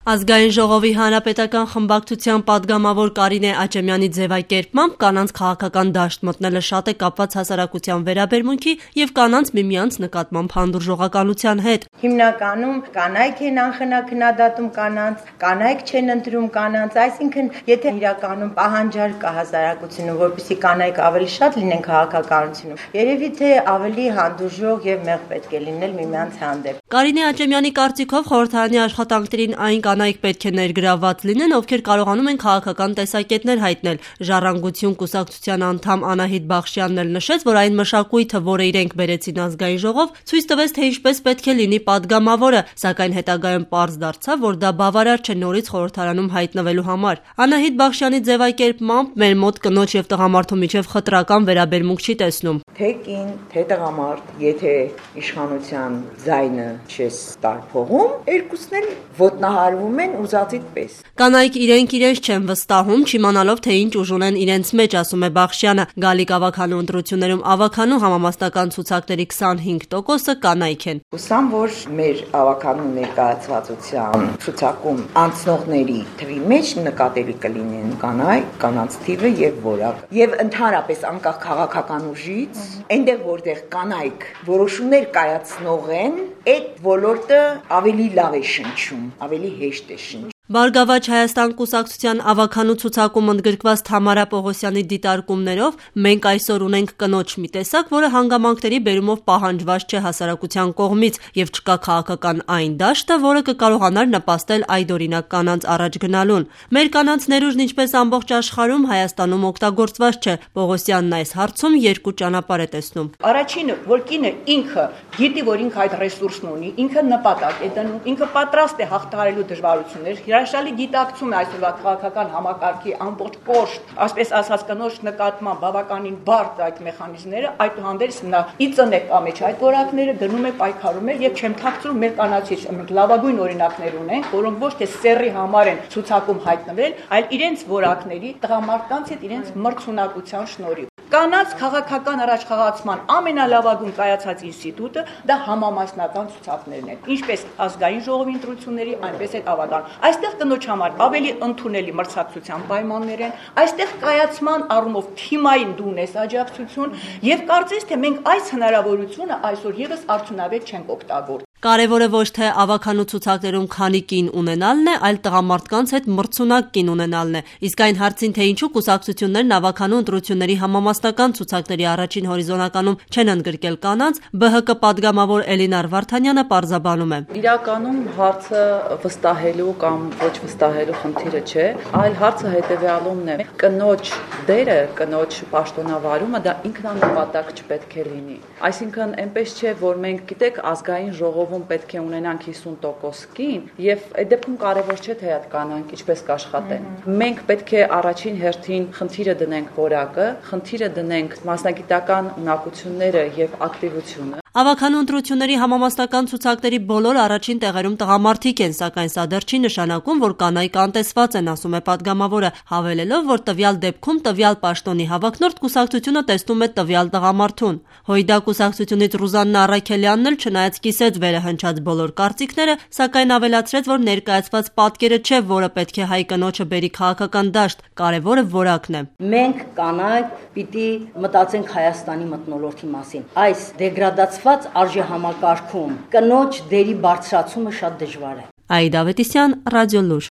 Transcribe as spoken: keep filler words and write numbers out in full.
Ազգային ժողովի հանրապետական խմբակցության պատգամավոր Կարինե Աճեմյանի ձևակերպմամբ կանանց քաղաքական դաշտ մտնելը շատ է կապված հասարակության վերաբերմունքի և կանանց միմյանց նկատմամբ հանդուրժողականության հետ։ Հիմնականում կանայք են անխնա քննադատում կանանց, կանայք չեն ընտրում կանանց, այսինքն եթե իրականում պահանջարկ կա հասարակությունում, որպեսզի կանայք ավելի շատ լինեն քաղաքականությունում, երևի թե ավելի հանդուրժող և մեղ պետք է լինել միմյանց հանդեպ։ Կարինե Աճեմյանի կարծիքով խորհրդարանի աշխատանքներին այն կանայք պետք է ներգրավված լինեն, ովքեր կարողանում են քաղաքական տեսակետներ հայտնել։ Ժառանգություն կուսակցության անդամ Անահիտ Բախշյանն էլ նշեց, որ այն մշակույթը, որը իրենք բերեցին ազգային ժողով, ցույց տվեց, թե ինչպես պետք է լինի պատգամավորը, սակայն հետագայում պարզ դարձավ, որ դա բավարար չէ նորից խորհրդարանում հայտնվելու համար։ Անահիտ Բախշյանի ձևակերպմամբ մեր մոտ կնոջ և տղամարդու միջև խտրական վերաբերմունք չի տեսնում։ Թե կին, թե տղամարդ, եթե իշխանության ձայնը չես տարփողում, երկուսն էլ ոտնահարվում են ուզածիդ պես։ Կանայք իրենք իրենց չեն վստահում, չիմանալով, թե ինչ ուժ ունեն իրենց մեջ, ասում է Բախշյանը։ Գալիք ավագանու ընտրություններում ավագանու համամասնական ցուցակների քսանհինգ տոկոսը կանայք են։ Հուսամ, որ մեր ավագանու ներկայացվածության ցուցակում անցնողների թվի մեջ նկատելի կլինեն կանայք, կանանց թիվը եւ որակը։ Եվ ընդհանրապես անկախ քաղաքական ուժից, այնտեղ որտեղ կանայք որոշումներ կայացնող են, այդ ոլորտը ավելի լավ է շնչում, ավելի հեշտ է շնչում։ Բարգավաճ Հայաստան կուսակցության ավագանու ցուցակում ընդգրկված Թամարա Պողոսյանի դիտարկումներով մենք այսօր ունենք կնոջ մի տեսակ, որը հանգամանքների բերումով պահանջված չէ հասարակության կողմից եւ չկա քաղաքական այն դաշտը, որը կկարողանար նպաստել այդօրինակ կանանց առաջ գնալուն։ Մեր կանանց ներուժն ինչպես ամբողջ աշխարհում, Հայաստանում օգտագործված չէ։ Պողոսյանն այս հարցում երկու ճանապարհ է տեսնում։ Առաջինը, որ կինը ինքը գիտի, որ ինքը այդ ռեսուրսն ունի, ինքը նպատակ է դնում, ինքը պատրաստ է հաղթահարելու դժվարություններ, հրաշալի գիտակցում է այսօրվա քաղաքական համակարգի ամբողջ կոշտ, ասպես ասած կնոջ նկատմամբ բավականին բարդ այդ մեխանիզմները, այդուհանդերձ նա ի ծնե կամեջ այդ որակները գնում է պայքարում է եւ չեմ թաքցնում մեր կանացից մենք լավագույն օրինակներ ունենք, որոնք ոչ թե սեռի համար են ցուցակում հայտնվել, այլ իրենց որակների տղամարդկանց հետ իրենց մրցունակության շնորհիվ։ Կանանց քաղաքական առաջխաղացման ամենալավագույն կայացած ինստիտուտը դա համամասնական ցուցակներն են, ինչպես ազգային ժողովի ընտրությունների, այնպես էլ ավագան։ Այստեղ կնոջ համար ավելի ընդունելի մրցակցության պայմաններ են, այստեղ կայացման առումով թիմային դու ունես աջակցություն եւ կարծես թե մենք այս հնարավորությունը այսօր եւս արդյունավետ չենք օգտագործում։ Կարևորը ոչ թե ավագանու ցուցակներում քանի կին ունենալն է, այլ տղամարդկանց հետ մրցունակ կին ունենալն է։ Իսկ այն հարցին, թե ինչու կուսակցություններն ավագանու ընտրությունների համամասնական ցուցակների առաջին հորիզոնականում չեն ընդգրկել կանանց, B H K պատգամավոր Էլինար Վարդանյանը պարզաբանում է։ Իրականում հարցը վստահելու կամ ոչ վստահելու խնդիրը չէ, այլ հարցը հետևյալումն է. կնոջ դերը, կնոջ պաշտոնավարումը դա ինքնանպատակ չպետք է լինի։ Այսինքն այնպես չէ, որ մենք գիտեք ազգային ժողովում պետք է ունենանք հիսուն տոկոս կին եւ այդ դեպքում կարեւոր չէ թե այդ կանանք ինչպես կաշխատեն։ Մենք պետք է առաջին հերթին խնդիրը դնենք որակը, խնդիրը դնենք մասնագիտական ունակությունները եւ ակտիվությունը։ Ավագանու ընտրությունների համամասնական ցուցակների բոլոր առաջին տեղերում տղամարդիկ են, սակայն սա դեռ չի նշանակում, որ կանայք անտեսված են, ասում է պատգամավորը, հավելելով, որ տվյալ դեպքում տվյալ պաշտոնի հավակնորդ կուսակցությունը տեսնում է տվյալ տղամարդուն։ Հույդա կուսակցությունից Ռուզաննա Առաքելյանն էլ չնայած կիսեց վերը հնչած բոլոր կարծիքները, սակայն ավելացրեց, որ ներկայացված պատկերը չէ, որը պետք է հայ կնոջը բերի քաղաքական դաշտ, կարևորը որակն է։ Մենք կանայք պիտի մտածենք Հայաստանի մթնոլորտի մասին։ Այս դեգրադացված արժեհամակարգում կնոջ դերի բարձրացումը շատ դժվար է։ Աիդա Ավետիսյան, Ռադիոլուր։